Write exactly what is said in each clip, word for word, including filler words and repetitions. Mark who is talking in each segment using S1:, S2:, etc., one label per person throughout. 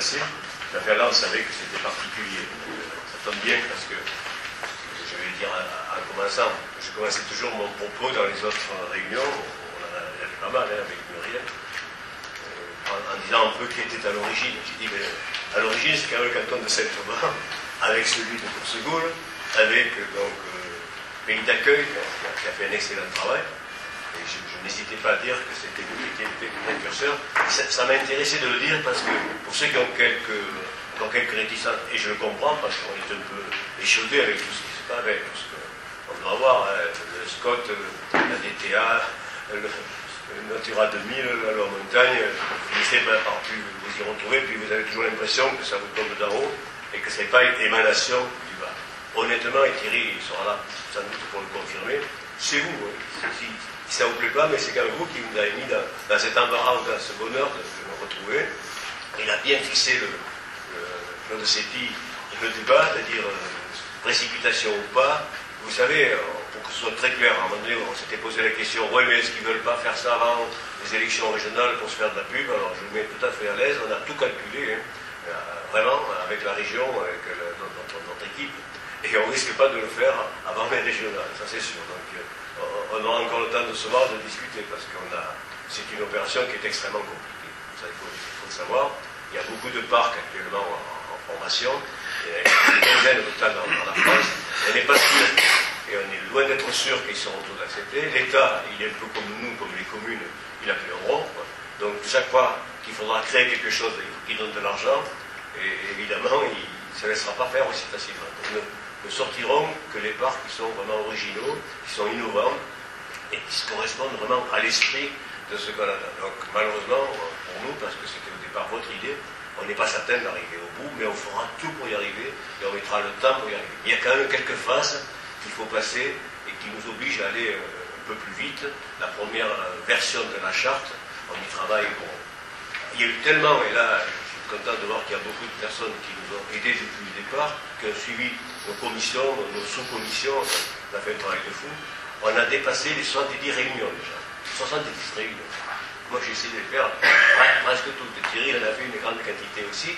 S1: passé. Mais enfin, là, on savait que c'était particulier. Donc, ça tombe bien parce que, je vais le dire en, en commençant, je commençais toujours mon propos dans les autres réunions, on en a fait pas mal hein, avec Muriel, euh, en, en disant un peu qui était à l'origine. J'ai dit, mais à l'origine, c'est quand même le canton de Saint-Thomas, avec celui de Coursegoule, avec donc euh, Pays d'accueil, qui a fait un excellent travail. Et je, je n'hésitais pas à dire que c'était lui qui était le précurseur. Ça, ça m'a intéressé de le dire parce que pour ceux qui ont quelques, qui ont quelques réticences, et je le comprends parce qu'on est un peu échaudé avec tout ce qui se passe avec, parce qu'on doit avoir hein, le Scott, la D T A, le, le Natura deux mille, la loi montagne, vous finissez par plus vous y retrouver, puis vous avez toujours l'impression que ça vous tombe d'en haut et que ce n'est pas une émanation du bas. Honnêtement, et Thierry il sera là sans doute pour le confirmer, c'est vous. Hein, si, ça ne vous plaît pas, mais c'est quand même vous qui nous avez mis dans, dans cet embarras ou dans ce bonheur de, de nous retrouver. Il a bien fixé le, le, Claude Sépi, le débat, c'est-à-dire euh, précipitation ou pas. Vous savez, pour que ce soit très clair, à un moment donné, on s'était posé la question, ouais, mais est-ce qu'ils ne veulent pas faire ça avant les élections régionales pour se faire de la pub? Alors je vous mets tout à fait à l'aise, on a tout calculé, hein, euh, vraiment, avec la région, avec le, notre, notre équipe, et on ne risque pas de le faire avant les régionales, ça c'est sûr. Donc, euh, on aura encore le temps de se voir, de discuter, parce que c'est une opération qui est extrêmement compliquée. Ça, il, faut, il faut le savoir. Il y a beaucoup de parcs actuellement en, en formation, il y a une quinzaine de tas dans, dans la France. On n'est pas sûr, et on est loin d'être sûr qu'ils seront tous acceptés. L'État, il est un peu comme nous, comme les communes, il n'a plus un rond. Quoi. Donc chaque fois qu'il faudra créer quelque chose, il faut qu'il donne de l'argent, et évidemment, il ne se laissera pas faire aussi facilement. Donc, ne sortiront que les parcs qui sont vraiment originaux, qui sont innovants et qui correspondent vraiment à l'esprit de ce qu'on a. Donc malheureusement, pour nous, parce que c'était au départ votre idée, on n'est pas certain d'arriver au bout, mais on fera tout pour y arriver et on mettra le temps pour y arriver. Il y a quand même quelques phases qu'il faut passer et qui nous obligent à aller un peu plus vite. La première version de la charte, on y travaille. Bon. Il y a eu tellement, et là, je suis content de voir qu'il y a beaucoup de personnes qui nous ont aidés depuis le départ, qui ont suivi nos commissions, nos sous-commissions, on a fait un travail de fou. On a dépassé les soixante-dix réunions déjà. soixante-dix réunions. Moi j'ai essayé de les faire presque toutes. Thierry en a fait une grande quantité aussi.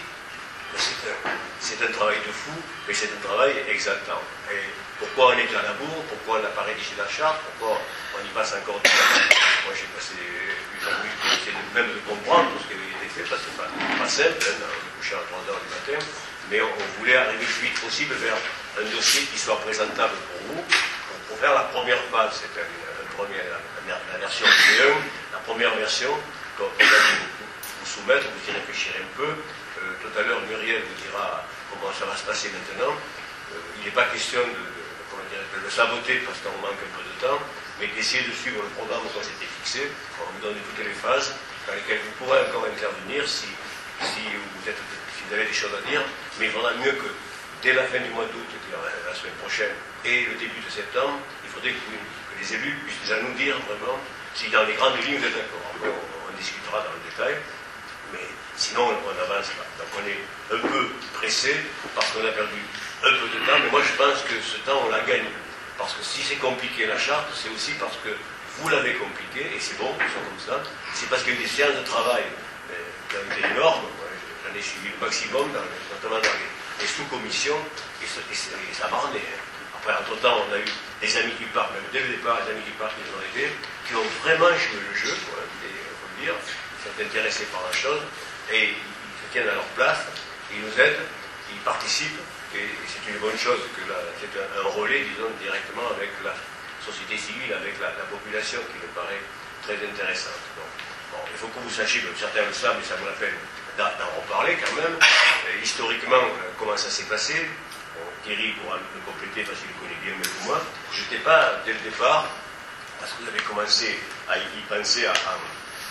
S1: C'est un, un travail de fou, mais c'est un travail exaltant. Et pourquoi on est à la bourre, pourquoi on n'a pas rédigé la charte, pourquoi on y passe encore du temps. Moi j'ai passé une nuit pour essayer même de comprendre tout ce qui avait été fait, parce que c'est pas, pas simple, hein, on est couché à trois heures du matin. Mais on, on voulait arriver le plus vite possible vers un dossier qui soit présentable pour vous. Pour, pour faire la première phase, c'est un, un premier, la, la version V un, la première version qu'on va vous, vous soumettre, vous y réfléchirez un peu. Euh, tout à l'heure, Muriel vous dira comment ça va se passer maintenant. Euh, il n'est pas question de, de, comment dire, de le saboter parce qu'on manque un peu de temps, mais d'essayer de suivre le programme qu'on s'était fixé. On vous donne toutes les phases dans lesquelles vous pourrez encore intervenir si, si vous êtes... vous avez des choses à dire, mais il vaudra mieux que dès la fin du mois d'août, la semaine prochaine, et le début de septembre, il faudrait que, que les élus puissent déjà nous dire vraiment si dans les grandes lignes vous êtes d'accord. Après, on, on discutera dans le détail, mais sinon on n'avance pas. Donc on est un peu pressé parce qu'on a perdu un peu de temps, mais moi je pense que ce temps on l'a gagné. Parce que si c'est compliqué la charte, c'est aussi parce que vous l'avez compliqué, et c'est bon, ils sont comme ça, c'est parce qu'il y a eu des séances de travail euh, qui ont été énormes. J'en ai suivi le maximum, dans, notamment dans les, les sous-commissions, et, et, et ça m'a rendu. Après, entre-temps, on a eu des amis qui partent, même dès le départ, des amis qui partent, qui nous ont aidés, qui ont vraiment joué le jeu, il faut le dire, ils sont intéressés par la chose, et ils se tiennent à leur place, ils nous aident, ils participent, et, et c'est une bonne chose que c'est un, un relais, disons, directement avec la société civile, avec la, la population, qui me paraît très intéressante. Donc, bon, il faut que vous sachiez, certains le savent, mais ça vaut la peine d'en reparler quand même, euh, historiquement, euh, comment ça s'est passé. Bon, Thierry pourra me compléter parce qu'il le connaît bien mieux que moi. Je n'étais pas dès le départ, parce que vous avez commencé à y penser à, à,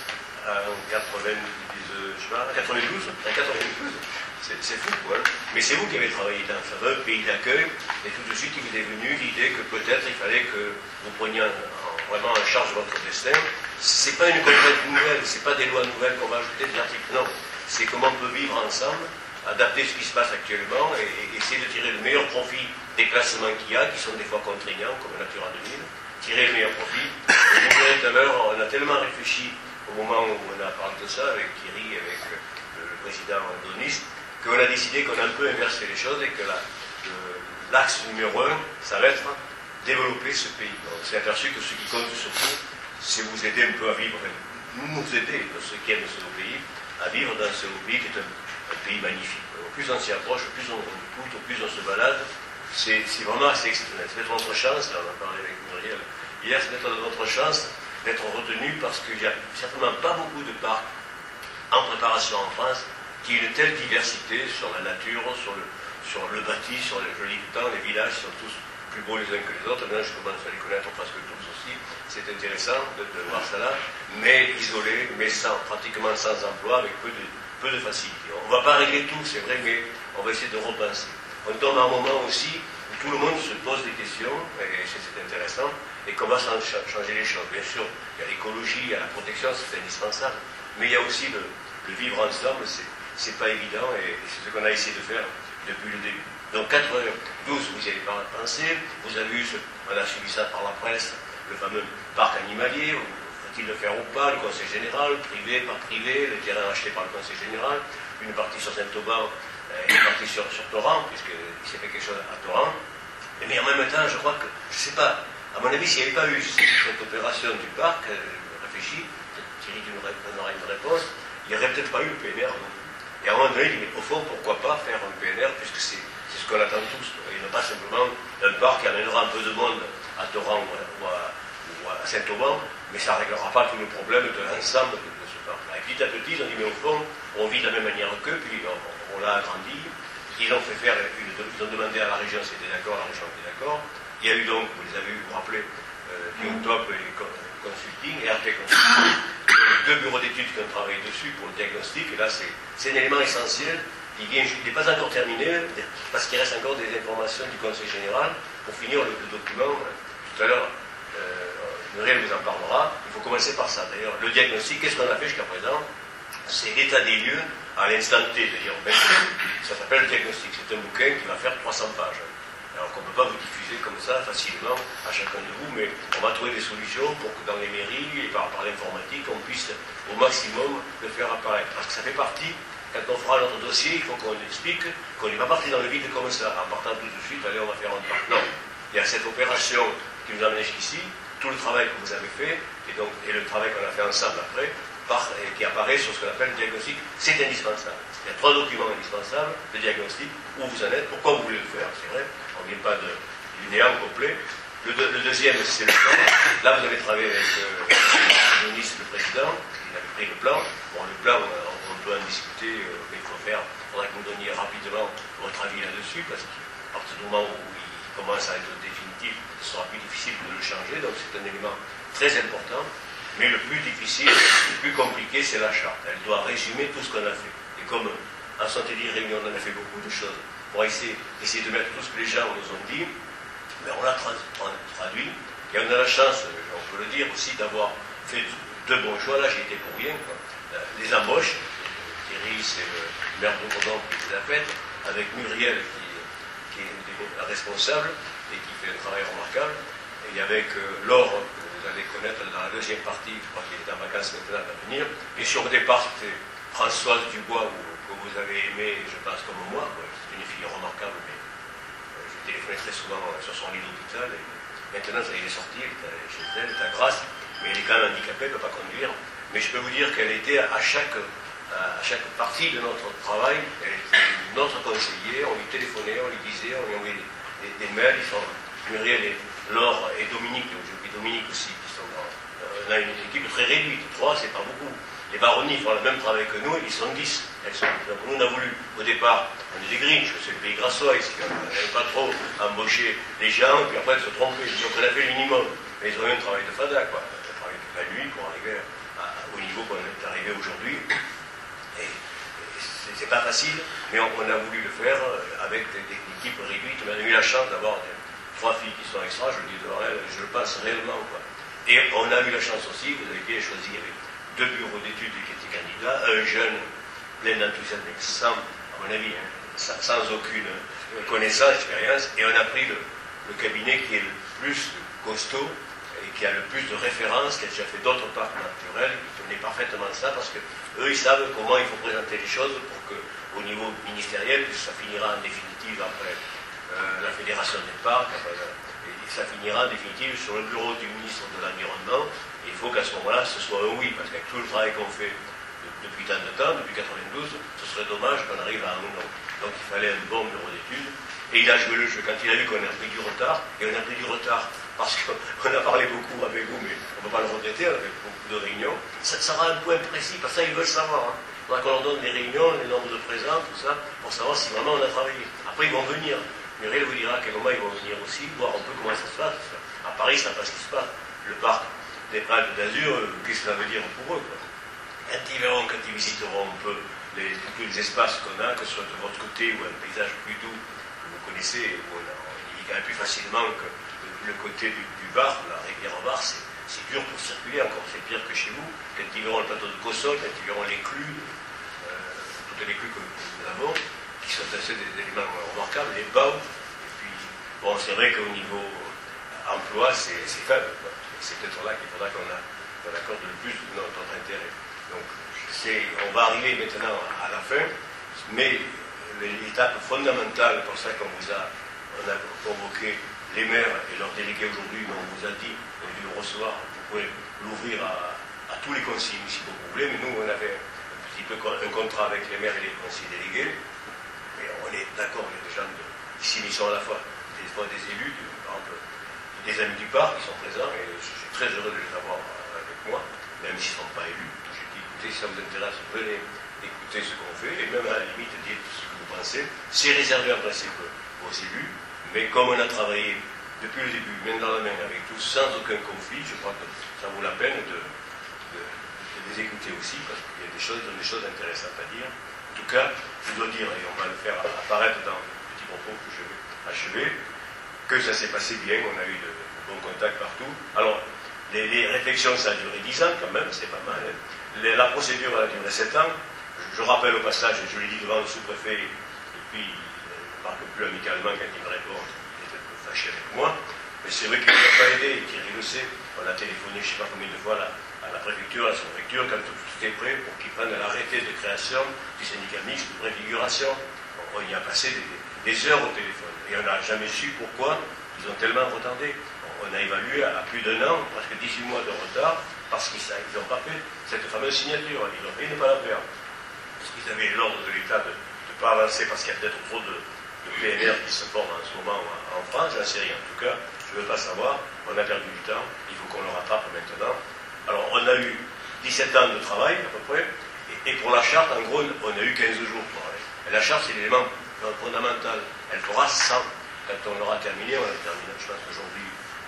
S1: à quatre-vingt-douze, je sais pas, quatre-vingt-douze, quatre-vingt-douze, c'est fou quoi. Hein. Mais c'est vous qui avez travaillé dans le fameux pays d'accueil, et tout de suite il vous est venu l'idée que peut-être il fallait que vous preniez en, en, vraiment en charge votre destin. C'est pas une contrainte nouvelle, c'est pas des lois nouvelles qu'on va ajouter des articles, non. C'est comment on peut vivre ensemble, adapter ce qui se passe actuellement et, et essayer de tirer le meilleur profit des classements qu'il y a, qui sont des fois contraignants, comme Natura deux mille, tirer le meilleur profit. Et vous verrez tout à l'heure, on a tellement réfléchi au moment où on a parlé de ça, avec Thierry, avec le président doniste, qu'on a décidé qu'on a un peu inversé les choses et que l'axe numéro un, ça va être développer ce pays. On s'est aperçu que ce qui compte surtout, c'est vous aider un peu à vivre, nous nous aider, ceux qui aiment ce pays, à vivre dans ce pays qui est un, un pays magnifique. Au plus on s'y approche, au plus on écoute, au plus on se balade, c'est vraiment assez exceptionnel. C'est peut-être notre chance, là on a parlé avec Muriel hier, c'est peut-être notre chance d'être retenu parce qu'il n'y a certainement pas beaucoup de parcs en préparation en France qui aient une telle diversité sur la nature, sur le, sur le bâti, sur le joli temps, les villages sont tous plus beaux les uns que les autres. Maintenant je commence à les connaître presque tous aussi. C'est intéressant de, de voir ça là, mais isolé, mais sans, pratiquement sans emploi, avec peu de, peu de facilité. On ne va pas régler tout, c'est vrai, mais on va essayer de repenser. On tombe à un moment aussi où tout le monde se pose des questions, et c'est intéressant, et qu'on va changer les choses. Bien sûr, il y a l'écologie, il y a la protection, c'est indispensable, mais il y a aussi le, le vivre ensemble, c'est pas évident, et c'est ce qu'on a essayé de faire depuis le début. Donc quatre-vingt-douze, vous y avez pensé, vous avez vu, ce, on a suivi ça par la presse, le fameux parc animalier, faut-il le faire ou pas, le conseil général, privé, par privé, le terrain acheté par le conseil général, une partie sur Saint-Auban, une partie sur, sur Torrent, puisqu'il s'est fait quelque chose à Torrent. Mais en même temps, je crois que, je ne sais pas, à mon avis, s'il n'y avait pas eu cette opération du parc, euh, réfléchi, Thierry nous donnera une réponse, il n'y aurait peut-être pas eu le P N R. Non. Et à un moment donné, il dit, mais au fond, pourquoi pas faire un P N R, puisque c'est ce qu'on attend tous, et non pas simplement un parc qui amènera un peu de monde à Torrent ou à, ou à Saint-Auban, mais ça ne réglera pas tous les problèmes de l'ensemble de, de ce parc-là. Et petit à petit, ils ont dit, mais au fond, on vit de la même manière qu'eux, puis on, on l'a agrandi. Ils ont fait faire, une, ils ont demandé à la région si c'était d'accord, la région était d'accord. Il y a eu donc, vous les avez eu, vous vous rappelez, euh, Biotop et Consulting, et Arte Consulting, deux bureaux d'études qui ont travaillé dessus pour le diagnostic, et là c'est un élément essentiel. Il n'est pas encore terminé, parce qu'il reste encore des informations du Conseil général pour finir le, le document. Tout à l'heure, euh, Muriel vous en parlera. Il faut commencer par ça. D'ailleurs, le diagnostic, qu'est-ce qu'on a fait jusqu'à présent? C'est l'état des lieux à l'instant T. D'ailleurs, ça s'appelle le diagnostic. C'est un bouquin qui va faire trois cents pages. Alors qu'on ne peut pas vous diffuser comme ça facilement à chacun de vous, mais on va trouver des solutions pour que dans les mairies et par, par l'informatique, on puisse au maximum le faire apparaître. Parce que ça fait partie. Quand on fera notre dossier, il faut qu'on explique qu'on n'est pas parti dans le vide comme ça, en partant tout de suite, allez, on va faire un parc. Non, il y a cette opération qui nous amène jusqu'ici, tout le travail que vous avez fait, et, donc, et le travail qu'on a fait ensemble après, par, et qui apparaît sur ce qu'on appelle le diagnostic, c'est indispensable. Il y a trois documents indispensables, le diagnostic, où vous en êtes, pourquoi vous voulez le faire, c'est vrai, on ne vient pas de, du néant complet. Le, de, le deuxième, c'est le plan. Là, vous avez travaillé avec euh, le ministre, le président, il avait pris le plan. Bon, le plan, on, on peut en discuter, euh, mais il faut faire, il faudra que vous donniez rapidement votre avis là-dessus, parce qu'à partir du moment où il commence à être définitif, ce sera plus difficile de le changer, donc c'est un élément très important. Mais le plus difficile, le plus compliqué, c'est la charte. Elle doit résumer tout ce qu'on a fait. Et comme en Santé de Réunion, on en a fait beaucoup de choses pour essayer, essayer de mettre tout ce que les gens nous ont dit, mais on l'a traduit. Et on a la chance, on peut le dire aussi, d'avoir fait de bons choix. Là, j'ai été pour rien. Quoi. Les embauches, Thierry, c'est le maire de Bourdon qui les a faites, avec Muriel, qui, qui est la responsable et qui fait un travail remarquable, et avec euh, Laure, que vous allez connaître dans la deuxième partie, je crois qu'il est en vacances maintenant à venir. Et sur le départ, c'était Françoise Dubois, que vous avez aimé, je pense, comme moi. C'est une fille remarquable, mais euh, je téléphonais très souvent sur son lit d'hôpital. Et maintenant, ça y est sorti, elle est chez elle, elle est à Grasse, mais elle est quand même handicapée, elle ne peut pas conduire. Mais je peux vous dire qu'elle était à chaque, à chaque partie de notre travail, elle était notre conseiller, on lui téléphonait, on lui disait, on lui envoyait des, des, des mails. Ils sont, Muriel et Laure et Dominique, j'ai oublié Dominique aussi, qui sont dans, euh, on a une équipe très réduite, trois, c'est pas beaucoup. Les baronnies font le même travail que nous, ils sont dix. Elles sont, donc nous, on a voulu, au départ, on est des Grinch, c'est le pays grassois ici, on n'avait pas trop embauché les gens, puis après, ils se trompaient. Donc on a fait le minimum. Mais ils ont eu un travail de fada, quoi. On a travaillé toute la nuit pour arriver à, au niveau qu'on est arrivé aujourd'hui. Et, et c'est pas facile, mais on, on a voulu le faire avec des, des équipes réduites. On a eu la chance d'avoir trois filles qui sont extra, je le dis devant elles, je le pense réellement, quoi. Et on a eu la chance aussi, vous avez bien choisi avec deux bureaux d'études qui étaient candidats, un jeune plein d'enthousiasme, sans, à mon avis, hein, sans, sans aucune connaissance, expérience, et on a pris le, le cabinet qui est le plus costaud, et qui a le plus de références, qui a déjà fait d'autres parcs naturels, qui connaît parfaitement ça, parce que eux, ils savent comment il faut présenter les choses pour qu'au niveau ministériel, puisque ça finira en définitive après euh, la Fédération des parcs, après, et ça finira en définitive sur le bureau du ministre de l'Environnement. Il faut qu'à ce moment-là, ce soit un oui, parce qu'avec tout le travail qu'on fait depuis tant de temps, depuis quatre-vingt-douze, ce serait dommage qu'on arrive à un non. Donc il fallait un bon bureau d'études. Et il a joué le jeu. Quand il a vu qu'on a pris du retard, et on a pris du retard parce qu'on a parlé beaucoup avec vous, mais on ne peut pas le regretter, on a fait beaucoup de réunions. Ça sera un point précis, parce que ça, ils veulent savoir. Hein. Il faudra qu'on leur donne les réunions, les nombres de présents, tout ça, pour savoir si vraiment on a travaillé. Après, ils vont venir. Muriel vous dira à quel moment ils vont venir aussi, voir un peu comment ça se passe. À Paris, ça passe ce qui se passe. Le parc des Alpes d'Azur, euh, qu'est-ce que ça veut dire pour eux, quoi. Quand ils verront, quand ils visiteront un peu les, tous les espaces qu'on a, que ce soit de votre côté ou un paysage plus doux, vous connaissez, où on, a, on y gagne plus facilement que le, le côté du, du Var, la rivière Var, c'est dur pour circuler, encore c'est pire que chez vous. Quand ils verront le plateau de Cossol, quand ils verront les clus, euh, toutes les clus que nous avons, qui sont assez des, des éléments remarquables, les bains, et puis, bon, c'est vrai qu'au niveau emploi, c'est faible, quoi. C'est peut-être là qu'il faudra qu'on qu accorde le plus de notre intérêt. Donc, on va arriver maintenant à la fin, mais l'étape fondamentale, pour ça qu'on vous a, on a convoqué les maires et leurs délégués aujourd'hui, mais on vous a dit, on a dû le recevoir, vous pouvez l'ouvrir à, à tous les conseillers municipaux que vous voulez, mais nous, on avait un petit peu un contrat avec les maires et les conseillers délégués, et on est d'accord, il y a des gens de, ici, ils sont à la fois des, fois des élus, par exemple, des amis du parc qui sont présents, et je suis très heureux de les avoir avec moi, même s'ils ne sont pas élus. J'ai dit, écoutez, si ça vous intéresse, venez écouter ce qu'on fait, et même à la limite, dire ce que vous pensez. C'est réservé en principe aux élus, mais comme on a travaillé depuis le début, main dans la main avec tous, sans aucun conflit, je crois que ça vaut la peine de, de, de les écouter aussi, parce qu'il y a des choses, des choses intéressantes à dire. En tout cas, je dois dire, et on va le faire apparaître dans le petit propos que je vais achever, que ça s'est passé bien, on a eu de, de bons contacts partout. Alors, les, les réflexions, ça a duré dix ans quand même, c'est pas mal. Hein. Les, la procédure a duré sept ans. Je, je rappelle au passage, et je l'ai dit devant le sous-préfet, et puis il ne marque plus amicalement quand il me répond, il est un peu fâché avec moi. Mais c'est vrai qu'il ne m'a pas aidé, Thierry le sait. On a téléphoné, je ne sais pas combien de fois, là, à la préfecture, à la sous-préfecture, quand tout était prêt pour qu'ils prennent l'arrêté de création du syndicat mixte de préfiguration. On y a passé des, des heures au téléphone. Et on n'a jamais su pourquoi ils ont tellement retardé. On a évalué à plus d'un an, presque dix-huit mois de retard, parce qu'ils n'ont pas fait cette fameuse signature. Ils ont failli ne pas la faire. Parce qu'ils avaient l'ordre de l'État de ne pas avancer parce qu'il y a peut-être trop de, de P N R qui se forment en ce moment en France, j'en sais rien. En tout cas, je ne veux pas savoir. On a perdu du temps. Il faut qu'on le rattrape maintenant. Alors, on a eu dix-sept ans de travail, à peu près. Et, et pour la charte, en gros, on a eu quinze jours pour travailler. Et la charte, c'est l'élément fondamental. Elle fera cent. Quand on l'aura terminé, on l'a terminé, je pense qu'aujourd'hui,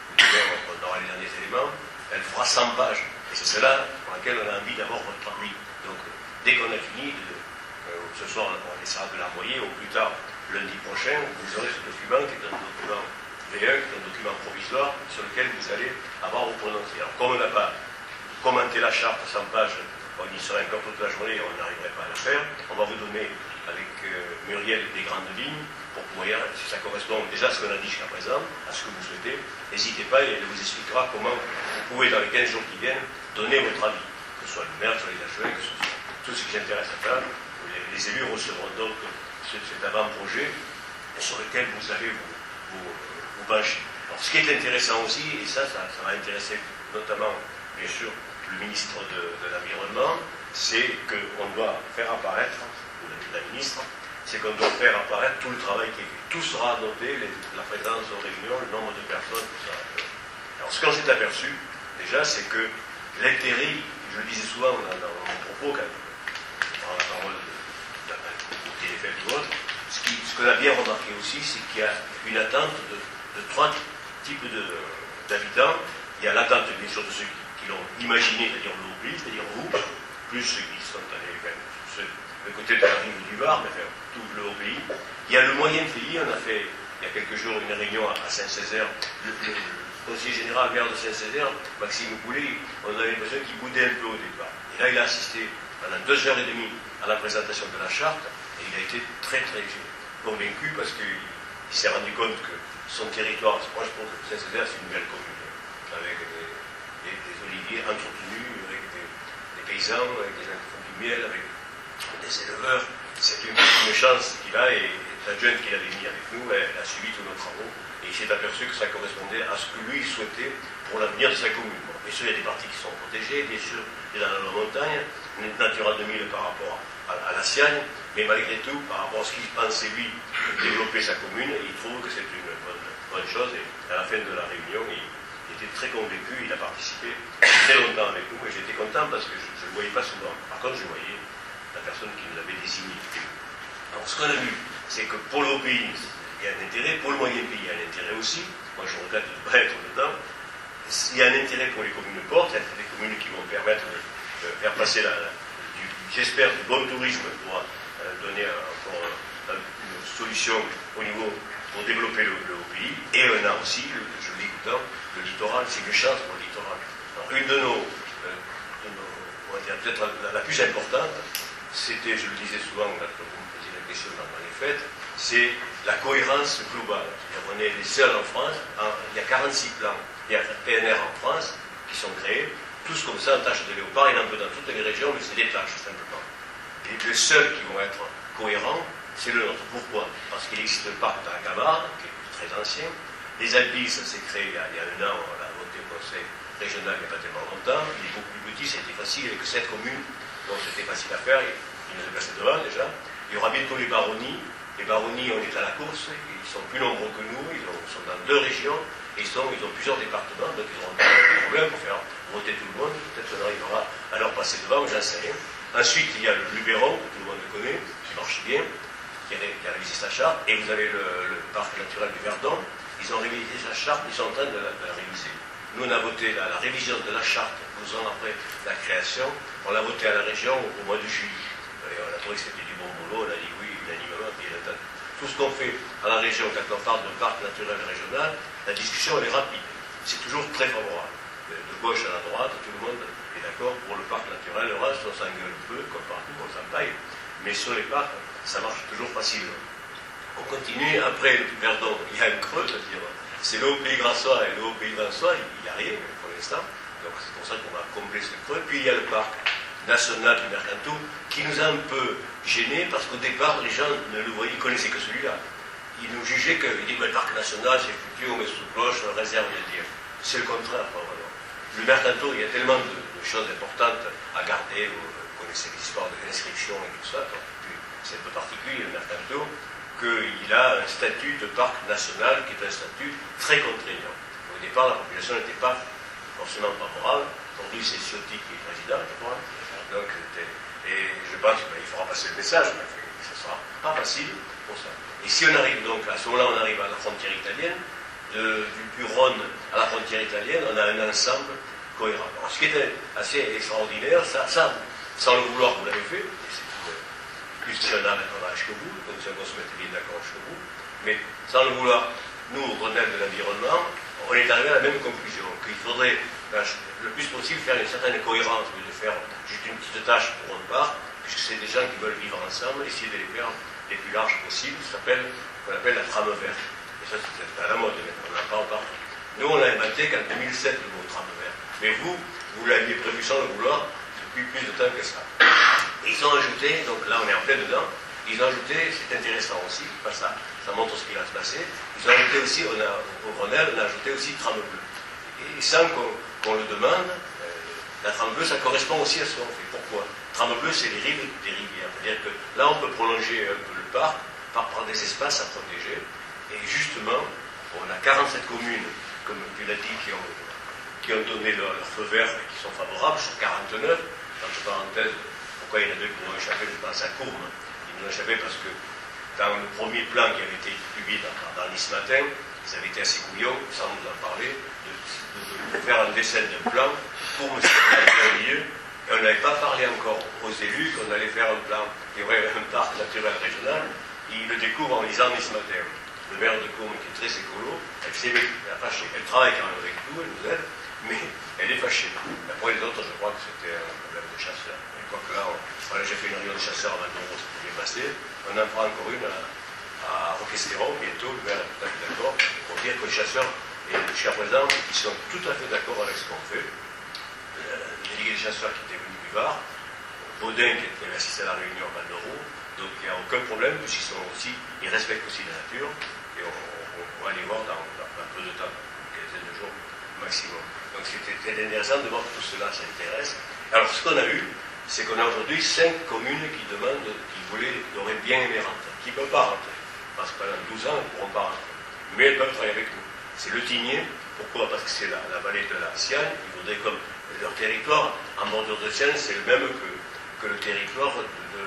S1: on aura les derniers éléments, elle fera cent pages. Et c'est cela pour laquelle on a envie d'avoir votre avis. Donc, dès qu'on a fini, de, euh, ce soir, on essaiera de l'envoyer, au plus tard, lundi prochain, vous aurez ce document qui est un document V un, qui est un document provisoire, sur lequel vous allez avoir vous prononcer. Alors, comme on n'a pas commenté la charte à cent pages, on y serait encore toute la journée, on n'arriverait pas à le faire. On va vous donner, avec euh, Muriel, des grandes lignes, pour pouvoir, si ça correspond déjà à ce qu'on a dit jusqu'à présent, à ce que vous souhaitez, n'hésitez pas et elle vous expliquera comment vous pouvez, dans les quinze jours qui viennent, donner votre avis, que ce soit le maire, sur les adjoints, que ce soit tout ce qui intéresse à faire. Les, les élus recevront donc cet avant-projet sur lequel vous allez vous, vous, vous pencher. Alors, ce qui est intéressant aussi, et ça, ça, ça va intéresser notamment, bien sûr, le ministre de, de l'Environnement, c'est qu'on doit faire apparaître, ou la, la ministre, c'est qu'on doit faire apparaître tout le travail qui est fait. Tout sera noté, les, la présence aux réunions, le nombre de personnes, tout ça. Alors, ce qu'on s'est aperçu, déjà, c'est que l'intérêt, je le disais souvent dans, dans mon propos, quand je prends la parole au T F M ou autre, ce, qui, ce qu'on a bien remarqué aussi, c'est qu'il y a une attente de, de trois types d'habitants. Il y a l'attente, bien sûr, de ceux qui, qui l'ont imaginé, c'est-à-dire l'O B I, c'est-à-dire vous, plus ceux qui sont allés, ben, ceux, le côté de la rive du Var, mais enfin, tout le O B I. Il y a le moyen pays, on a fait il y a quelques jours une réunion à Saint-Césaire, le, le, le conseiller général maire de Saint-Césaire, Maxime Boulet, on avait l'impression qu'il boudait un peu au départ. Et là, il a assisté pendant deux heures et demie à la présentation de la charte, et il a été très très convaincu parce qu'il s'est rendu compte que son territoire, moi je pense que Saint-Césaire c'est une belle commune, avec des, des, des oliviers entretenus, avec des, des paysans, avec des gens qui font du miel, avec des éleveurs. C'est une, une chance qu'il a, et l'adjointe qu'il avait mis avec nous, elle a suivi tous nos travaux, et il s'est aperçu que ça correspondait à ce que lui souhaitait pour l'avenir de sa commune. Bon, bien sûr, il y a des parties qui sont protégées, bien sûr, il y a dans la montagne, une Natura deux mille par rapport à, à la Siagne, mais malgré tout, par rapport à ce qu'il pensait lui de développer sa commune, il trouve que c'est une bonne, bonne chose, et à la fin de la réunion, il, il était très convaincu, il a participé très longtemps avec nous, et j'étais content parce que je ne le voyais pas souvent. Par contre, je voyais la personne qui nous avait désigné. Alors, ce qu'on a vu, c'est que pour l'O P I, il y a un intérêt, pour le moyen pays, il y a un intérêt aussi. Moi, je regrette de ne pas être dedans. Il y a un intérêt pour les communes portes, il y a des communes qui vont permettre de, de faire passer, la, la, du, j'espère, du bon tourisme pour euh, donner encore euh, une solution au niveau, pour développer le, le O P I. Et on a aussi, le, je le dis tout le temps, le littoral, c'est une chance pour le littoral. Alors, une de nos, euh, de nos on va dire peut-être la, la plus importante, c'était, je le disais souvent quand vous me posiez la question dans les fêtes, c'est la cohérence globale. On est les seuls en France, en, il y a quarante-six plans, il y a P N R en France qui sont créés, tous comme ça en tâche de léopard, il y en a un peu dans toutes les régions, mais c'est des tâches simplement. Et les seuls qui vont être cohérents, c'est le nôtre. Pourquoi? Parce qu'il existe le parc de la Camargue, qui est très ancien. Les Alpilles, ça s'est créé il y, a, il y a un an, on l'a voté au conseil régional il n'y a pas tellement longtemps. Il est beaucoup plus petit, c'était facile, avec sept communes, donc c'était facile à faire, il nous a placé devant déjà. Il y aura bientôt les baronnies. Les baronnies, on est à la course, ils sont plus nombreux que nous, ils sont dans deux régions, et ils, sont, ils ont plusieurs départements, donc ils auront des problèmes pour faire voter tout le monde. Peut-être qu'on arrivera à leur passer devant, j'en sais rien. Ensuite, il y a le Luberon, que tout le monde connaît, qui marche bien, qui a, qui a révisé sa charte, et vous avez le, le parc naturel du Verdon. Ils ont révisé sa charte, ils sont en train de la, de la réviser. Nous, on a voté la, la révision de la charte douze ans après la création. On l'a voté à la région au, au mois de juillet. Et on a trouvé que c'était du bon boulot, on a dit oui, unanimement, puis il a tout ce qu'on fait à la région, quand on parle de parc naturel régional, la discussion elle est rapide. C'est toujours très favorable. De, de gauche à la droite, tout le monde est d'accord pour le parc naturel. Le reste, on s'engueule un peu, comme partout, on s'empaille. Mais sur les parcs, ça marche toujours facilement. On continue, après le Verdon, il y a un creux, c'est-à-dire, c'est le Haut-Pays Grassois, et le Haut-Pays Grassois, il n'y a rien pour l'instant. Donc c'est pour ça qu'on va combler ce creux. Puis il y a le parc national du Mercantour, qui nous a un peu gênés, parce qu'au départ, les gens ne le voyaient, ils connaissaient que celui-là. Ils nous jugeaient que, ils disaient, le parc national, c'est foutu, on met sous cloche, on réserve le dire. C'est le contraire, pas vraiment. Le Mercantour, il y a tellement de, de choses importantes à garder, vous connaissez l'histoire de l'inscription et tout ça, c'est un peu particulier, le Mercantour, qu'il a un statut de parc national qui est un statut très contraignant. Au départ, la population n'était pas forcément favorable. Aujourd'hui, c'est Ciotti qui est président, je crois. Donc, et je pense qu'il faudra passer le message, mais ce ne sera pas facile pour ça. Et si on arrive donc, à ce moment-là, on arrive à la frontière italienne, de, du, du Rhône à la frontière italienne, on a un ensemble cohérent. Alors, ce qui est assez extraordinaire, ça, ça sans le vouloir, vous l'avez fait, et c'est plus que un âge que vous, donc c'est qu'on se mette bien d'accord que vous, mais sans le vouloir, nous, Grenelle de l'environnement, on est arrivé à la même conclusion, qu'il faudrait le plus possible faire une certaine cohérence, au lieu de faire juste une petite tâche pour un parc, puisque c'est des gens qui veulent vivre ensemble, essayer de les faire les plus larges possibles, ça s'appelle, qu'on appelle la trame verte. Et ça, c'est à la mode, on en parle partout. Nous, on l'a inventé qu'en deux mille sept, le mot trame verte. Mais vous, vous l'aviez prévu sans le vouloir depuis plus de temps que ça. Ils ont ajouté, donc là on est en plein dedans, ils ont ajouté, c'est intéressant aussi, parce que ça, ça montre ce qui va se passer, ils ont ajouté aussi, on a, au Grenelle, on a ajouté aussi trame bleue. Et sans qu'on qu'on le demande, euh, la trame bleue, ça correspond aussi à ce qu'on fait. Pourquoi? Trame bleue, c'est les rives des rivières. C'est-à-dire que là, on peut prolonger un peu le parc par, par des espaces à protéger. Et justement, on a quarante-sept communes, comme tu l'as dit, qui ont, qui ont donné leur, leur feu vert et qui sont favorables, sur quarante-neuf. Entre parenthèses, pourquoi il y en a deux qui m'ont échappé? Je pense à Courme. Ils m'ont échappé parce que dans le premier plan qui avait été publié dans, dans Nice Matin, ils avaient été assez couillons, sans nous en parler, de, de, de faire un dessin d'un plan pour me situer au milieu. Et on n'avait pas parlé encore aux élus qu'on allait faire un plan, il y aurait un parc naturel régional. Ils le découvrent en lisant Nice Matin. Le maire de Courme, qui est très écolo, elle s'est fâchée. Elle travaille quand même avec nous, elle nous aide, mais elle est fâchée. Après les autres, je crois que c'était un problème de chasseurs. Et quoi que là, on, voilà, j'ai fait une réunion de chasseurs à Vingt-Euros, c'était bien passé. On en prend encore une à, à Roquestéron, bientôt, le maire est tout à fait d'accord, pour dire que les chasseurs Et jusqu'à présent, ils sont tout à fait d'accord avec ce qu'on fait. Le délégué des chasseurs qui était venu du Var, Baudin qui était assisté à la réunion à Val-de-Roux, donc il n'y a aucun problème, puisqu'ils sont aussi, ils respectent aussi la nature, et on, on, on va les voir dans, dans un peu de temps, une quinzaine de jours maximum. Donc c'était très intéressant de voir que tout cela s'intéresse. Alors ce qu'on a eu, c'est qu'on a aujourd'hui cinq communes qui demandent, qui voulaient, qui auraient bien aimé rentrer, qui ne peuvent pas rentrer, parce que pendant douze ans, elles ne pourront pas rentrer. Mais elles peuvent travailler avec nous. C'est le Tigné. Pourquoi? Parce que c'est la, la vallée de la Sienne. Ils voudraient, comme leur territoire, en bordure de Sienne, c'est le même que, que le territoire de, de,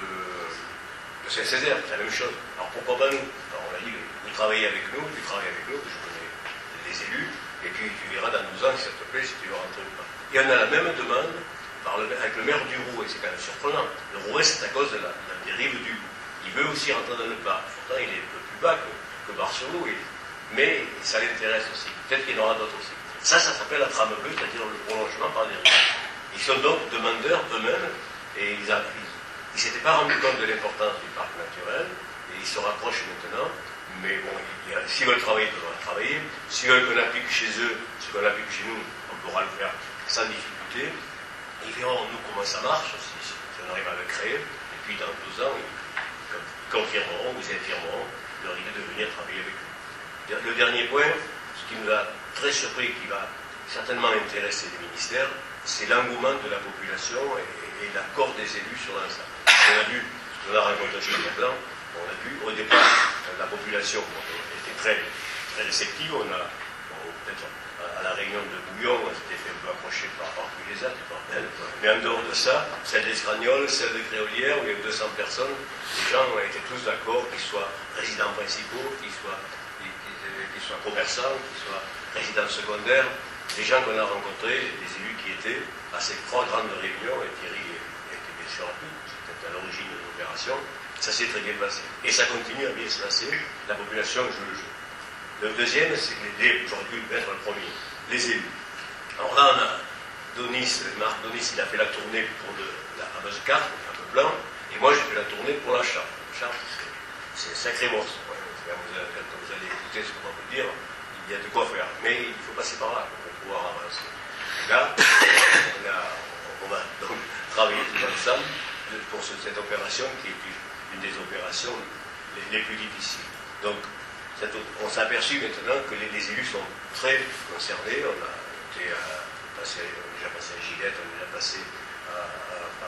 S1: de Saint-Césaire. C'est la même chose. Alors pourquoi pas nous? Alors on a dit, vous travaillez avec nous, tu travailles avec nous, je connais les élus, et puis tu verras dans douze ans si ça te plaît, si tu veux rentrer ou pas. Et on a la même demande par le, avec le maire du Roux, et c'est quand même surprenant. Le Rouet, c'est à cause de la, de la dérive du Roux. Il veut aussi rentrer dans le parc. Pourtant, il est un peu plus bas que, que Barcelou, et, mais ça l'intéresse aussi. Peut-être qu'il y en aura d'autres aussi. Ça, ça s'appelle la trame bleue, c'est-à-dire le prolongement par des rives. Ils sont donc demandeurs eux-mêmes, et ils ne s'étaient pas rendus compte de l'importance du parc naturel, et ils se rapprochent maintenant. Mais bon, s'ils veulent travailler, ils peuvent travailler. S'ils veulent qu'on applique chez eux ce qu'on applique chez nous, on pourra le faire sans difficulté. Ils verront, nous, comment ça marche, si, si on arrive à le créer. Et puis, dans douze ans, ils confirmeront, vous infirmeront leur idée de venir travailler avec nous. Le dernier point, ce qui nous a très surpris, qui va certainement intéresser les ministères, c'est l'engouement de la population et, et l'accord des élus sur l'ensemble. On a vu, on a rencontré jusqu'à maintenant, on a vu au départ la population était très, très réceptive. On a, bon, peut-être à la réunion de Bouillon, on s'était fait un peu accrocher par par les autres, mais en dehors de ça, celle d'Esgragnols, celle de Créolière, où il y a deux cents personnes, les gens ont été tous d'accord, qu'ils soient résidents principaux, qu'ils soient, qu'ils soient commerçants, qu'ils soient résidents secondaires. Les gens qu'on a rencontrés, les élus qui étaient à ces trois grandes réunions, et Thierry était bien sûr à tout, c'était à l'origine de l'opération, ça s'est très bien passé. Et ça continue à bien se passer, la population joue le jeu. Le deuxième, c'est que les, j'aurais dû être le premier, les élus. Alors là, on a Donis, Marc Donis, il a fait la tournée pour le, la fameuse carte, un peu blanc, et moi j'ai fait la tournée pour la charte. La charte, c'est un sacré morceau. Quand vous allez écouter ce qu'on va vous dire, il y a de quoi faire. Mais il faut passer par là pour pouvoir avancer. Et là, on, a, on va donc travailler tous ensemble pour cette opération qui est une des opérations les, les plus difficiles. Donc, cette, on s'est aperçu maintenant que les, les élus sont très concernés. On a, été à, passé, on a déjà passé à Gillette, on a déjà passé à, à, à,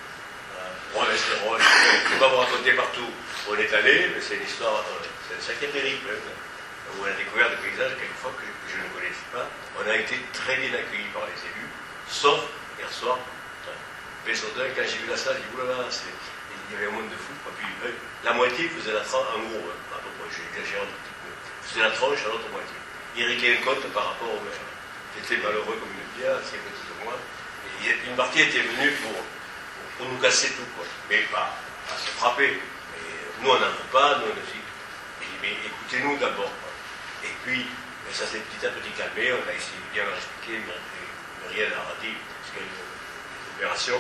S1: à Rouen-Estérolle. Je ne vais pas vous raconter partout où on est allé, mais c'est une histoire, c'est un sacré périple, hein, où on a découvert des paysages quelquefois que, que je ne connaissais pas. On a été très bien accueillis par les élus, sauf hier soir, Pessodin, quand j'ai vu la salle, j'ai dit oulala, il y avait un monde de fous. Puis, euh, la moitié faisait la tranche, en gros, hein, à peu près, j'exagère un petit peu, faisait la tranche à l'autre moitié. Irriguait un compte par rapport au maire, qui était malheureux comme une pierre, assez petit de moi. Et une partie était venue pour, pour, pour nous casser tout, quoi. Mais pas à se frapper. Mais nous, on n'en veut pas, nous, on aussi. Mais écoutez-nous d'abord. Et puis, ça s'est petit à petit calmé, on a essayé de bien leur expliquer, Muriel a dit ce qu'est l'opération.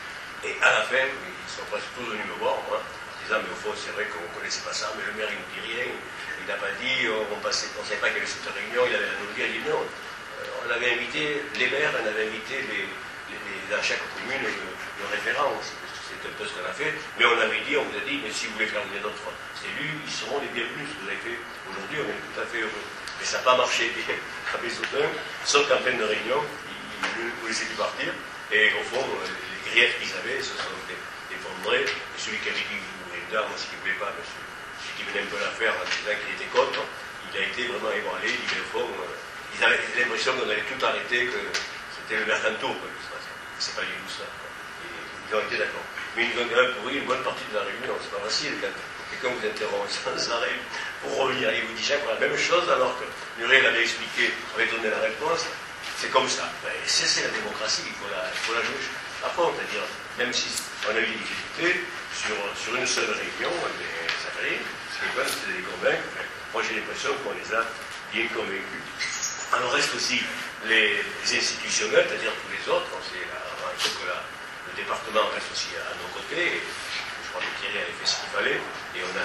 S1: Et à la fin, ils sont presque tous venus me voir, moi, en disant, mais au fond, c'est vrai qu'on ne connaissait pas ça, mais le maire, il ne nous dit rien. Il n'a pas dit, on ne savait pas qu'il y avait cette réunion, il avait à nous dire, il dit non. Euh, on avait invité les maires, on avait invité les, les, les, à chaque commune le, le référent aussi, parce que c'est un peu ce qu'on a fait. Mais on avait dit, on vous a dit, mais si vous voulez faire venir d'autres élus, ils seront les bienvenus, ce que vous avez fait aujourd'hui, on est tout à fait heureux. Mais ça n'a pas marché bien à Bézotin, sauf qu'en pleine réunion, ils ne vous laissaient plus partir, et au fond, les griefs qu'ils avaient se sont effondrés, et celui qui avait dit, vous voulez une dame, ce qu'il ne voulait pas, monsieur. Qui venait un peu l'affaire en disant qu'il était contre, il a été vraiment ébranlé, il dit, au fond, euh, ils avaient l'impression qu'on allait tout arrêter, que c'était le mercantour, quoi, de toute façon. C'est pas du tout ça. Et, ils ont été d'accord. Mais ils nous ont quand même pourri une bonne partie de la réunion, c'est pas facile, quand quelqu'un vous interrompt sans arrêt pour revenir, il vous dit chaque fois la même chose, alors que Muriel avait expliqué, avait donné la réponse, c'est comme ça. Ben, c'est, c'est la démocratie, il faut la, il faut la jouer à fond, c'est-à-dire, même si on a eu des difficultés, sur, sur une seule réunion, ben, ça fallait. C'est de les convaincre. Moi, j'ai l'impression qu'on les a bien convaincus. Alors, reste aussi les, les institutionnels, c'est-à-dire tous les autres. On sait, là, il faut que la, le département reste aussi à nos côtés. Et je crois que Thierry avait fait ce qu'il fallait. Et on a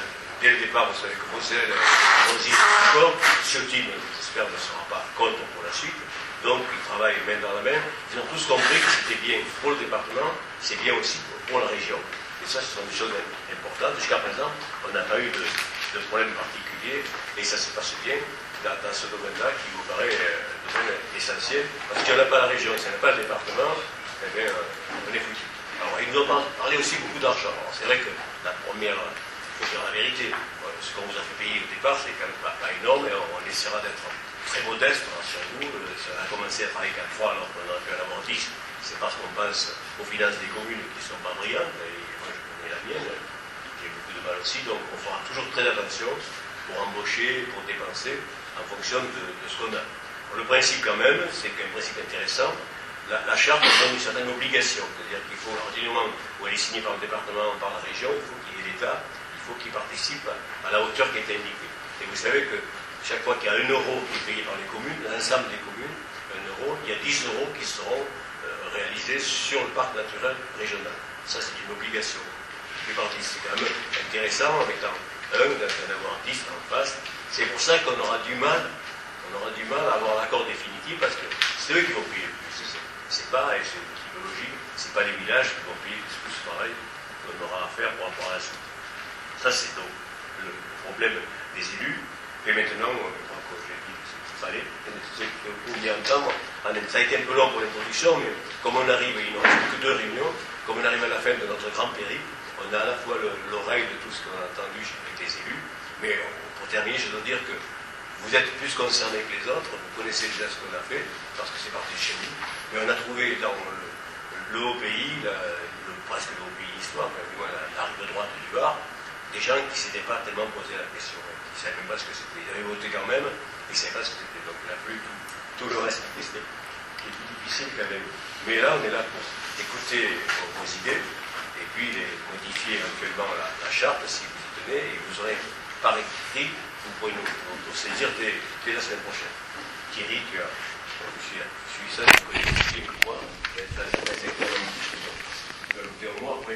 S1: dès le départ, vous savez que Bruxelles, on dit d'accord, Ciotti, j'espère, ne sera pas contre pour la suite. Donc, ils travaillent main dans la main. Ils ont tous compris que c'était bien pour le département, c'est bien aussi pour la région. Et ça, ce sont des choses importantes. Jusqu'à présent, on n'a pas eu de, de problème particulier et ça se passe bien dans, dans ce domaine-là qui vous paraît euh, un domaine essentiel. Parce qu'il n'y en a pas la région, si on n'a pas le département, eh bien, euh, on est foutu. Alors, ils nous ont parlé aussi beaucoup d'argent. C'est vrai que la première, il faut dire la vérité, ce qu'on vous a fait payer au départ, c'est quand même pas, pas énorme et on, on essaiera d'être très modeste sur nous. Ça a commencé à travailler quatre fois alors qu'on aurait pu en avoir dix. C'est parce qu'on pense aux finances des communes qui ne sont pas brillantes. Et moi, je connais la mienne. J'ai beaucoup de mal aussi. Donc, on fera toujours très attention pour embaucher, pour dépenser, en fonction de, de ce qu'on a. Bon, le principe, quand même, c'est qu'un principe intéressant. La, la charte donne une certaine obligation. C'est-à-dire qu'il faut, à partir du moment où elle est signée par le département ou par la région, il faut qu'il y ait l'État, il faut qu'il participe à, à la hauteur qui est indiquée. Et vous savez que chaque fois qu'il y a un euro qui est payé par les communes, l'ensemble des communes, un euro, il y a dix euros qui seront euh, réalisés sur le parc naturel régional. Ça, c'est une obligation. C'est quand même intéressant, en mettant un, d'en avoir dix en face. C'est pour ça qu'on aura du mal, on aura du mal à avoir l'accord définitif, parce que c'est eux qui vont payer le plus. C'est pas, et c'est une typologie, c'est pas les villages qui vont payer tous pareil qu'on aura à faire pour rapport à la suite. Ça, c'est donc le problème des élus. Et maintenant, je crois que j'ai dit ce qu'il fallait, c'est qu'on y entendre. Ça a été un peu long pour l'introduction, mais comme on arrive, il ne reste que deux réunions, comme on arrive à la fin de notre grand périple, on a à la fois l'oreille de tout ce qu'on a entendu avec les élus, mais pour terminer, je dois dire que vous êtes plus concernés que les autres, vous connaissez déjà ce qu'on a fait, parce que c'est parti de chez nous, mais on a trouvé dans le, le haut pays, la, le, presque le haut pays d'histoire, la rive droite du Var, des gens qui ne s'étaient pas tellement posé la question, qui ne savaient même pas ce que c'était. Ils avaient voté quand même, ils ne savaient pas ce que c'était. Donc il a fallu tout, tout le reste qui est plus difficile quand même. Mais là, on est là pour écouter vos, vos idées, et puis les modifier éventuellement la, la charte, si vous y tenez, et vous aurez par écrit, vous pourrez nous, nous, nous saisir dès, dès la semaine prochaine. Thierry, tu as, je suis, je suis ça, tu connais plus que moi, tu vas être